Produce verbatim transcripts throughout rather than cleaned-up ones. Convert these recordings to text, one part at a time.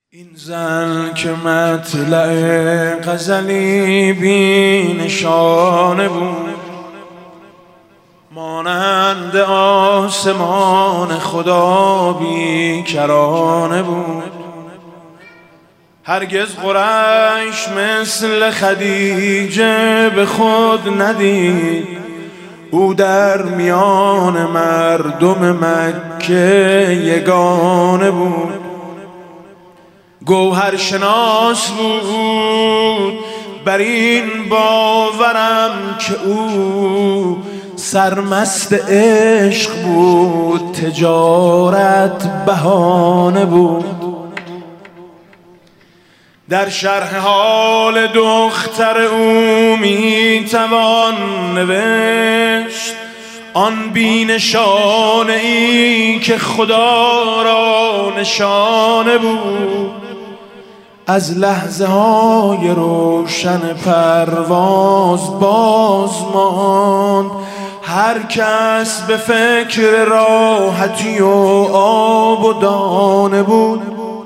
این زن که مطلع غزلی بی نشانه بود، مانند آسمان خدا بی کرانه بود. هرگز قریش مثل خدیجه به خود ندید، او در میان مردم مکه یگانه بود. گوهر شناس بود، بر این باورم که او سرمست عشق بود، تجارت بهانه بود. در شرح حال دختر او می توان نوشت آن بی نشانه ای که خدا را نشانه بود. از لحظه های روشن پرواز باز ماند هر کس به فکر راحتی و آب و دانه بود.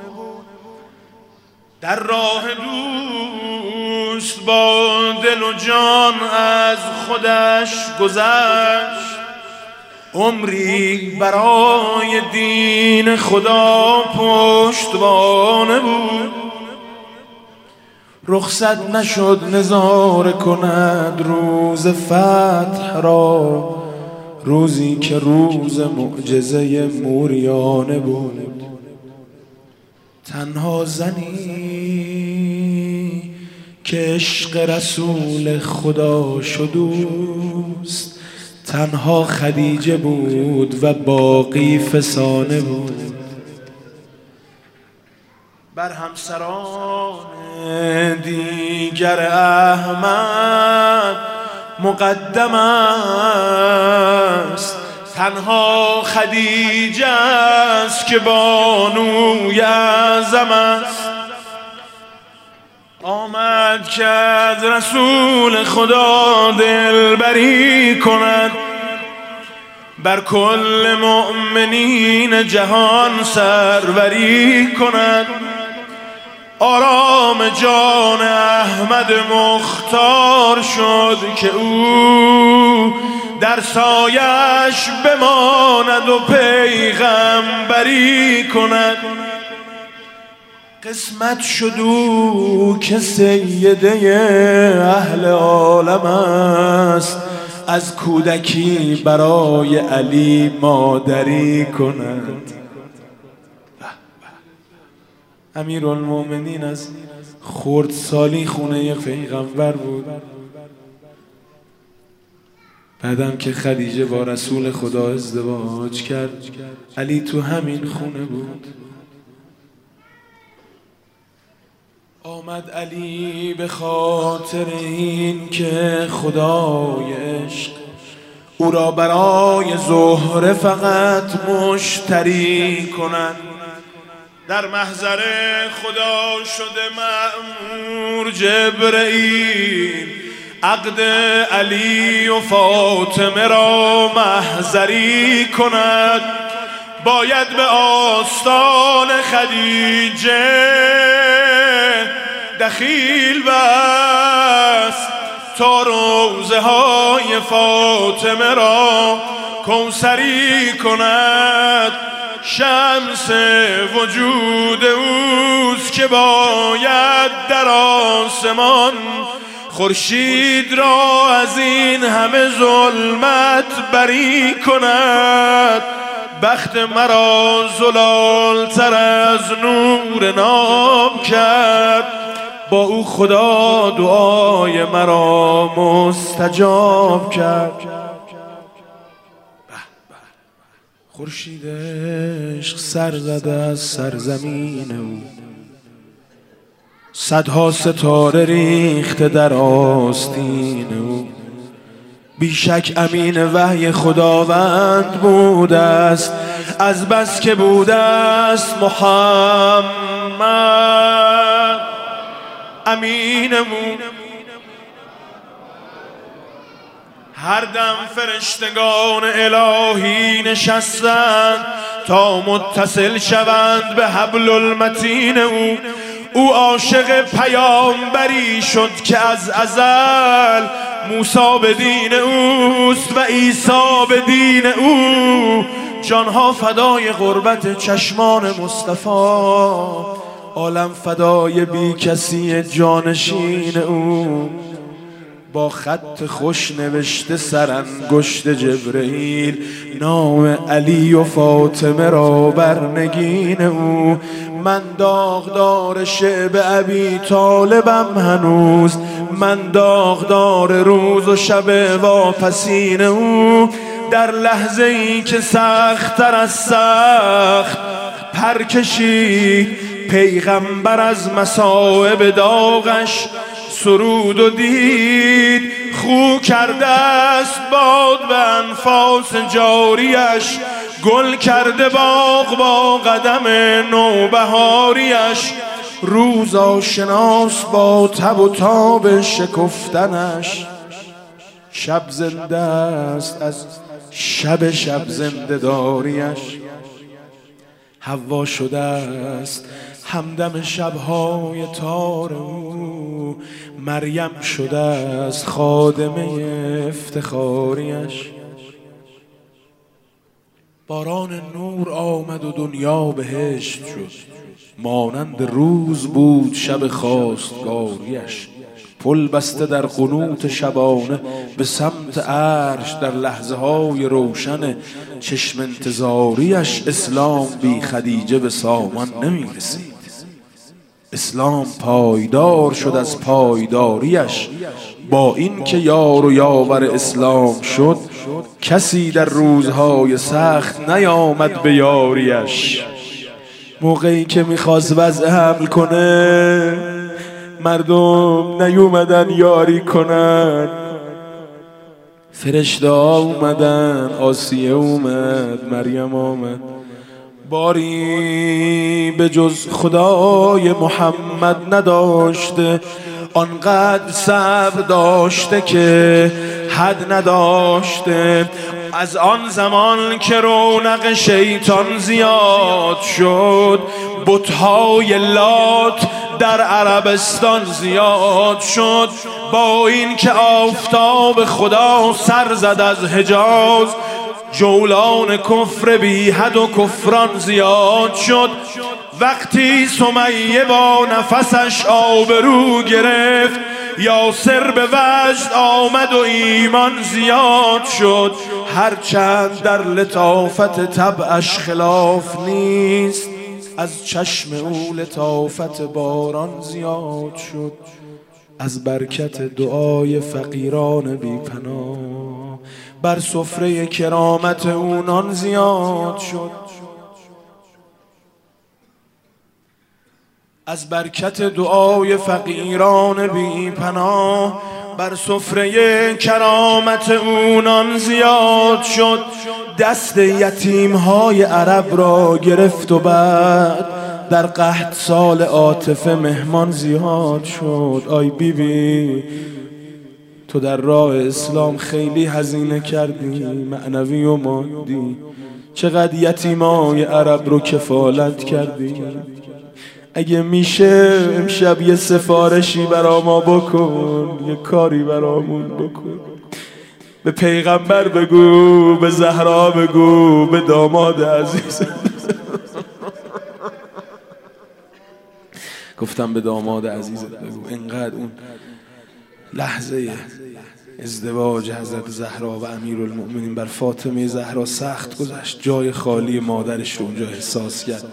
در راه دوست با دل و جان از خودش گذشت، عمری برای دین خدا پشتوانه بود. رخصت نشد نظاره کند روز فتح را، روزی که روز معجزه موریانه بود. تنها زنی که عشق رسول خدا شدوست، تنها خدیجه بود و باقی فسانه بود. بر همسران دیگر احمد مقدم است، تنها خدیجه است که بانوی اعظم است. آمد که از رسول خدا دلبری کند، بر کل مؤمنین جهان سروری کند. آرام جان احمد مختار شد که او در سایش بماند و پیغمبری کند. قسمت شد او که سیده اهل عالم است، از کودکی برای علی مادری کند. امیرالمؤمنین از خردسالی خونه پیغمبر بود. بعدم که خدیجه با رسول خدا ازدواج کرد، علی تو همین خونه بود. آمد علی به خاطر این که خدای عشق او را برای زهره فقط مشتری کند. در محضر خدا شده مأمور جبرئیل، عقد علی و فاطمه را محضری کند. باید به آستان خدیجه دخیل بست، تا روزه های فاطمه را کوثری کند. شمس وجود اوست که باید در آسمان خورشید را از این همه ظلمت بری کند. بخت مرا زلال تر از نور نام کرد، با او خدا دعای مرا مستجاب کرد. خورشید عشق سر زده از سرزمین او، صدها ستاره ریخته در آستین او. بیشک امین وحی خداوند بوده است، از بس که بوده است محمد امینمون. هر دم فرشتگان الهی نشستند تا متصل شوند به حبل المتین او. او عاشق پیامبری شد که از ازل موسی به دین اوست و عیسی به دین او. جانها فدای غربت چشمان مصطفی، عالم فدای بی کسی جانشین او. با خط خوش نوشته سرانگشت جبرئیل نام علی و فاطمه را بر نگین او. من داغدار شعب ابی طالبم هنوز، من داغدار روز و شب واپسین او. در لحظه ای که سخت‌تر از سخت پر کشید پیغمبر از مصائب داغش سرود و دید. خو کرده است باد به انفاس جاریش، گل کرده باغ با قدم نوبهاریش. روز آشناس با تب و تاب شکفتنش، شب زنده است از شب شب زنده داریش. حوا شده است همدم شبهای تار او، مریم شده است خادمه افتخاریش. باران نور آمد و دنیا بهشت شد، مانند روز بود شب خواستگاریش. پل بسته در قنوت شبانه به سمت عرش، در لحظه های روشن چشم انتظاریش. اسلام بی خدیجه به سامان نمی رسید، اسلام پایدار شد از پایداریش. با این که یار و یاور اسلام شد، کسی در روزهای سخت نیامد به یاریش. موقعی که میخواست وضع حمل کنه، مردم نیومدن یاری کنن. فرشته ها اومدن، آسیه اومد، مریم آمد. باری به جز خدای محمد نداشته، آنقدر صبر داشته که حد نداشته. از آن زمان که رونق شیطان زیاد شد، بت‌های لات در عربستان زیاد شد. با این که آفتاب خدا سر زد از حجاز، جولان کفر بی حد و کفران زیاد شد. وقتی سمیه با نفسش آبرو گرفت، یاسر به وجد آمد و ایمان زیاد شد. هرچند در لطافت طبعش خلاف نیست، از چشم او لطافت باران زیاد شد. از برکت دعای فقیران بی پناه، بر سفره کرامت او نان زیاد شد. از برکت دعای فقیران بی پناه، بر سفره کرامت او نان زیاد شد. دست یتیم‌های عرب را گرفت و بعد در قحط سال عاطفه مهمان زیاد شد. آی بی بی، تو در راه اسلام خیلی هزینه کردی، معنوی و مادی. چقدر یتیمای عرب رو کفالت کردی. اگه میشه امشب یه سفارشی برا ما بکن، یه کاری برامون بکن. به پیغمبر بگو، به زهرا بگو، به داماد عزیز. گفتم به داماد عزیزت بگو. اینقدر اون لحظه ازدواج حضرت زهرا و امیرالمؤمنین بر فاطمه زهرا سخت گذشت. جای خالی مادرش رو اونجا احساس کرد.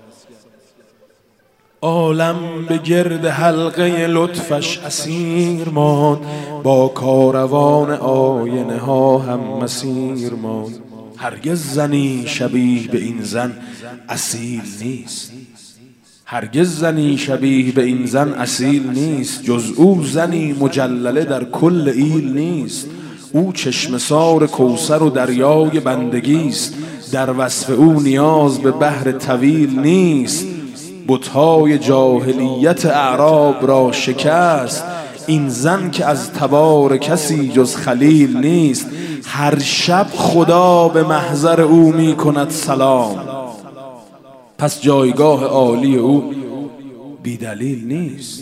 عالم به گرد حلقه لطفش اسیر ماند، با کاروان آینه ها هم مسیر ماند. هرگز زنی شبیه به این زن اصیل نیست، هرگز زنی شبیه به این زن اصیل نیست. جز او زنی مجلله در کل ایل نیست. او چشمسار کوثر و دریای بندگی است، در وصف او نیاز به بحر طویل نیست. بت‌های جاهلیت اعراب را شکست، این زن که از تبار کسی جز خلیل نیست. هر شب خدا به محضر او می کند سلام، پس جایگاه عالی او بی دلیل نیست.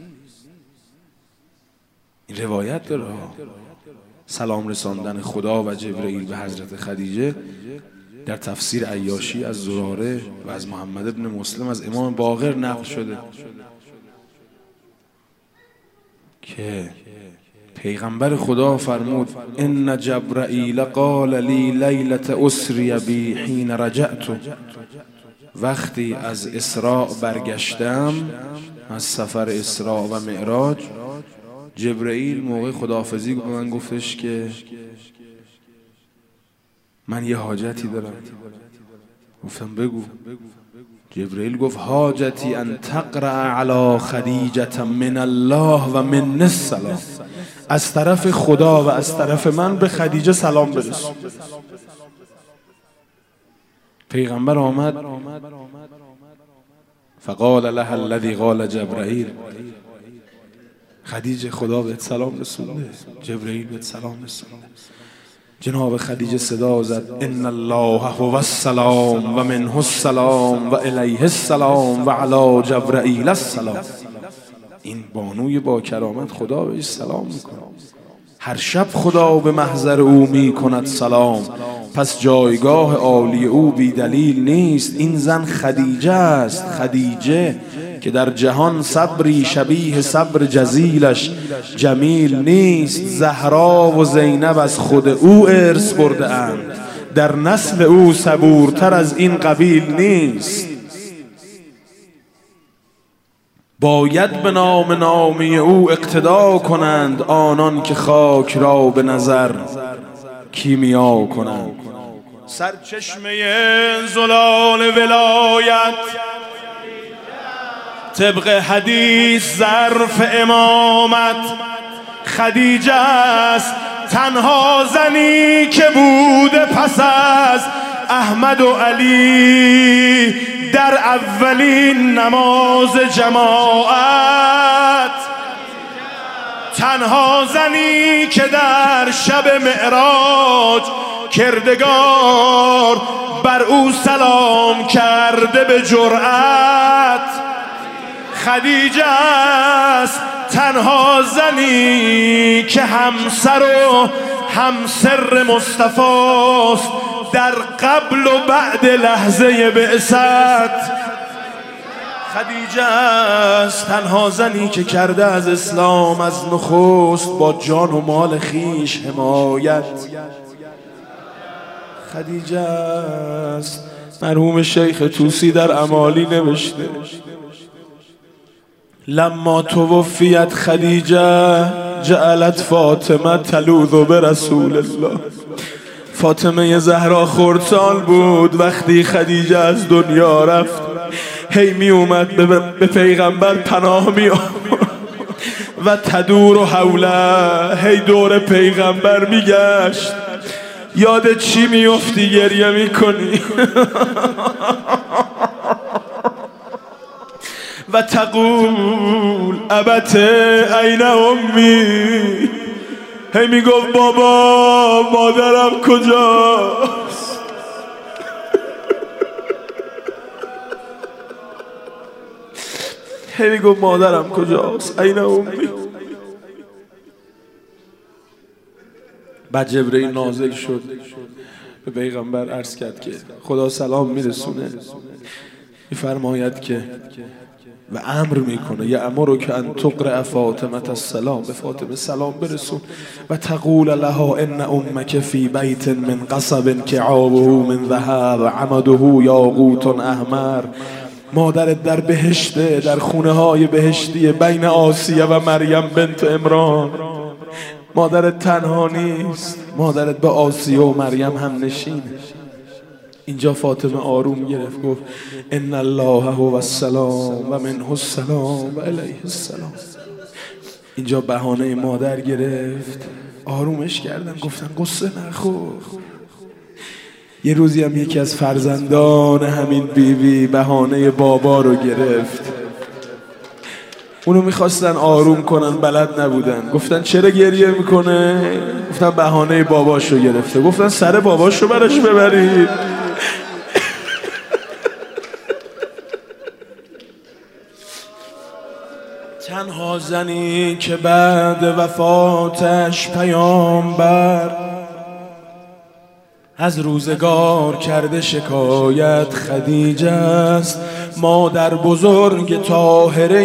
این روایت داره سلام رساندن خدا و جبرئیل به حضرت خدیجه در تفسیر عیاشی از زراره و از محمد ابن مسلم از امام باقر نقل شده که پیغمبر خدا فرمود ان جبرئیل قال لی لیلة اسری بی حین رجعت. وقتی از اسراء برگشتم، از سفر اسراء و معراج، جبرئیل موقع خداحافظی به من گفتش که من یه حاجتی دارم. گفتم بگو. جبرئیل گفت حاجتی ان تقرأ علی خدیجة من الله و من السلام. از طرف خدا و از طرف من به خدیجه سلام برسون. پیغمبر آمد فقال لها الذی قال جبرئیل، خدیجه خدا بهت سلام رسونده، جبرئیل بهت سلام رسونده. جناب خدیجه صدا زد ان الله هو السلام و منه السلام و الیه السلام و علی جبرئیل السلام. این بانوی با کرامت خدا بهش سلام میکنه. هر شب خدا به محضر او میکند سلام، پس جایگاه عالی او بی دلیل نیست. این زن خدیجه است، خدیجه که در جهان صبری شبیه صبر جزیلش جمیل نیست. زهرا و زینب از خود او ارث برده اند، در نسل او صبورتر از این قبیل نیست. باید به نام نامی او اقتدا کنند آنان که خاک را به نظر کیمیا کنند. سرچشمه زلال ولایت طبق حدیث ظرف امامت خدیجه است، تنها زنی که بوده پس از احمد و علی در اولین نماز جماعت. تنها زنی که در شب معراج کردگار بر او سلام کرده به جرأت. خدیجه است تنها زنی که همسر و همسر مصطفی است در قبل و بعد لحظه بعثت. خدیجه است تنها زنی که کرده از اسلام از نخست با جان و مال خیش حمایت. خدیجه است مرحوم شیخ طوسی در امالی نوشته لما توفیت خدیجه جعلت فاطمه تلوذ برسول الله. فاطمه زهرا خردسال بود وقتی خدیجه از دنیا رفت، هی می اومد به پیغمبر پناه می آورد و تدور و حوله، هی دور پیغمبر می گشت. یاد چی می افتی گریه می کنی؟ و تقول ابت این امی، هی می گفت بابا مادرم کجاست؟ هی می گفت مادرم کجاست؟ این امی. بعد جبرئیل نازل شد به پیغمبر عرض کرد که خدا سلام میرسونه، میفرماید که و امر میکنه یه امر که ان تقرأ فاطمه السلام، به فاطمه سلام برسون. و تقول لها ان امک فی بیت من قصب کعابه من ذهب عمده یاقوت احمر. مادرت در بهشته، در خونه های بهشتی بین آسیه و مریم بنت عمران. مادرت تنها نیست، مادرت به آسیه و مریم هم نشینه. اینجا فاطمه آروم گرفت گفت ان الله هو السلام و منه السلام و الیه السلام. اینجا بهانه مادر گرفت، آرومش کردن، گفتن قصه نخور. یه روزی هم یکی از فرزندان همین بیبی بهانه بابا رو گرفت. اونو میخواستن آروم کنن، بلد نبودن. گفتن چرا گریه میکنه؟ گفتن بهانه باباشو گرفته. گفتن سر باباشو براش ببرید. تنها زنی که بعد وفاتش پیامبر از روزگار کرده شکایت خدیجه است. مادر بزرگ طاهره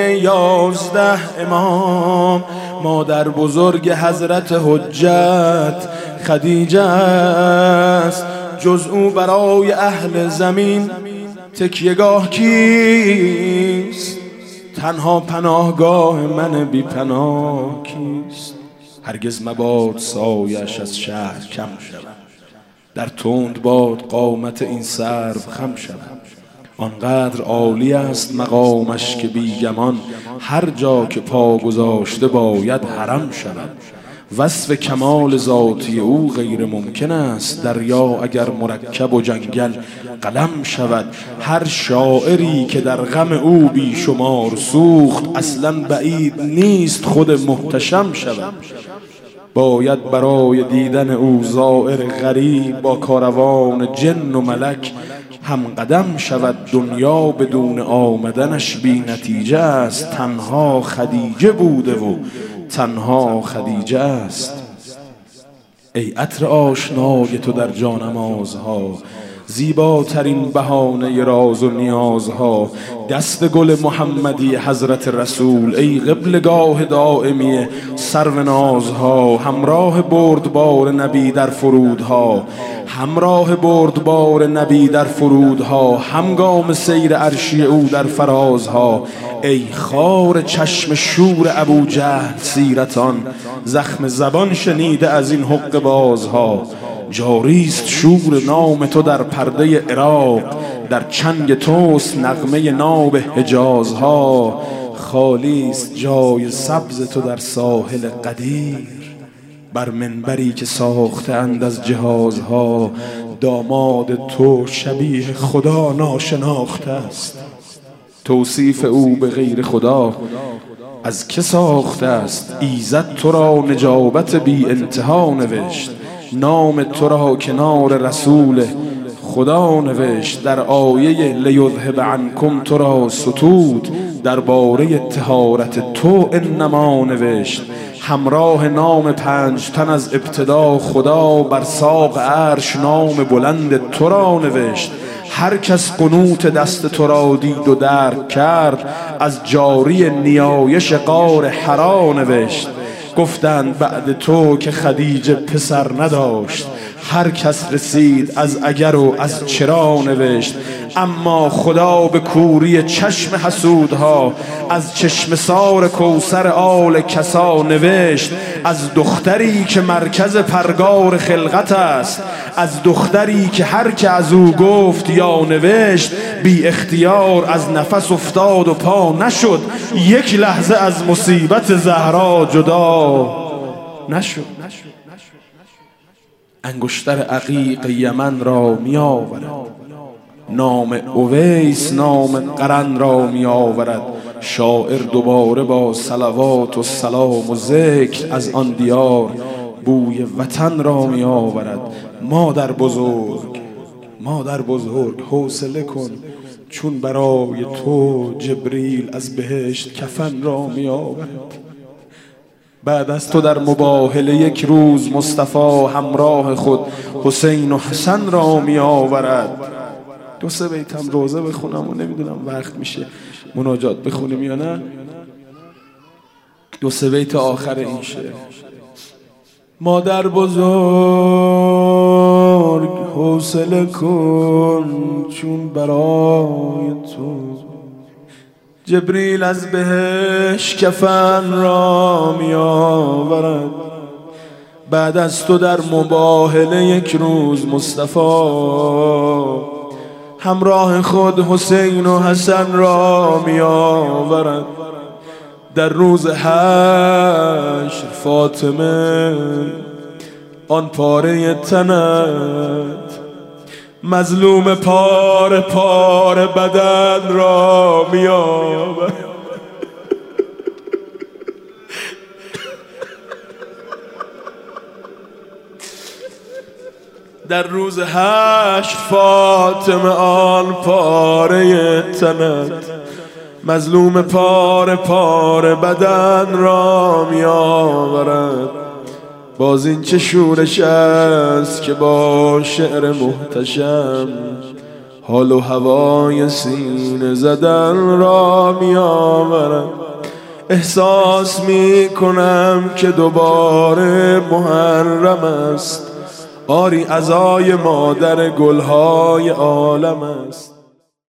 یازده امام، مادر بزرگ حضرت حجت خدیجه است. جز او برای اهل زمین تکیهگاه کیست؟ تنها پناهگاه من بی پناه کیست؟ هرگز مباد سایش از شهر کم شود، در تند باد قامت این سرو خم شود. آنقدر عالی است مقامش که بیگمان هر جا که پا گذاشته باید حرم شود. وصف کمال ذاتی او غیر ممکن است، دریا اگر مرکب و جنگل قلم شود. هر شاعری که در غم او بیشمار سوخت، اصلا بعید نیست خود محتشم شود. باید برای دیدن او زائر غریب با کاروان جن و ملک هم قدم شود. دنیا بدون آمدنش بی نتیجه است، تنها خدیجه بوده و تنها خدیجه است. ای عطر آشنای تو در جانمازها، زیباترین بهانه راز و نیازها. دست گل محمدی حضرت رسول، ای قبلگاه دائمی سرو نازها. همراه بردبار نبی در فرودها، همراه بردبار نبی در فرودها. همگام سیر عرشی او در فرازها. ای خار چشم شور ابو جهل سیرتان، زخم زبان شنیده از این حق بازها. جاریست شور نام تو در پرده عراق، در چنگ توست نغمه ناب حجازها. خالیست جای سبز تو در ساحل قدیر، بر منبری که ساختند از جهازها. داماد تو شبیه خدا ناشناخته است، توصیف او به غیر خدا از که ساخته است. ایزد تو را نجابت بی انتها نوشت، نام تو را کنار رسول خدا نوشت. در آیه لیذهب عنکم تو را ستود، در باره طهارت تو انما نوشت. همراه نام پنج تن از ابتدا خدا، بر ساق عرش نام بلند تو را نوشت. هر کس قنوت دست تو را دید و درک کرد، از جاری نیایش غار حرا نوشت. گفتند بعد تو که خدیجه پسر نداشت، هر کس رسید از اگر و از چرا نوشت. اما خدا به کوری چشم حسودها، از چشم سار کوثر آل کسا نوشت. از دختری که مرکز پرگار خلقت است، از دختری که هر که از او گفت یا نوشت، بی اختیار از نفس افتاد و پا نشد. یک لحظه از مصیبت زهرا جدا نشد. انگشتر عقیق یمن را می آورد، نام اویس نام قرن را می آورد. شاعر دوباره با صلوات و سلام و ذکر از آن دیار بوی وطن را می آورد. مادر بزرگ، مادر بزرگ حوصله کن، چون برای تو جبریل از بهشت کفن را می آورد. بعد از تو در مباهله یک روز مصطفی همراه خود حسین و حسن را می آورد. دو سه بیتم روزه بخونم و نمیدونم وقت میشه مناجات بخونیم یا نه. دو سه بیت آخر این شعر. مادر بزرگ حوصله کن، چون برای تو جبریل از بهش کفن را می آورد. بعد از تو در مباهله یک روز مصطفی همراه خود حسین و حسن را می آورد. در روز حشر فاطمه آن پاره تنت، مظلوم پاره پاره بدن را می آورد. در روز حشر فاطمه آن پاره تنت مظلوم پاره پاره بدن را می آورد. باز این چه شورش است که با شعر محتشم حال و هوای سینه زدن را می آورد. احساس می کنم که دوباره محرم است، آری عزای مادر گلهای عالم است.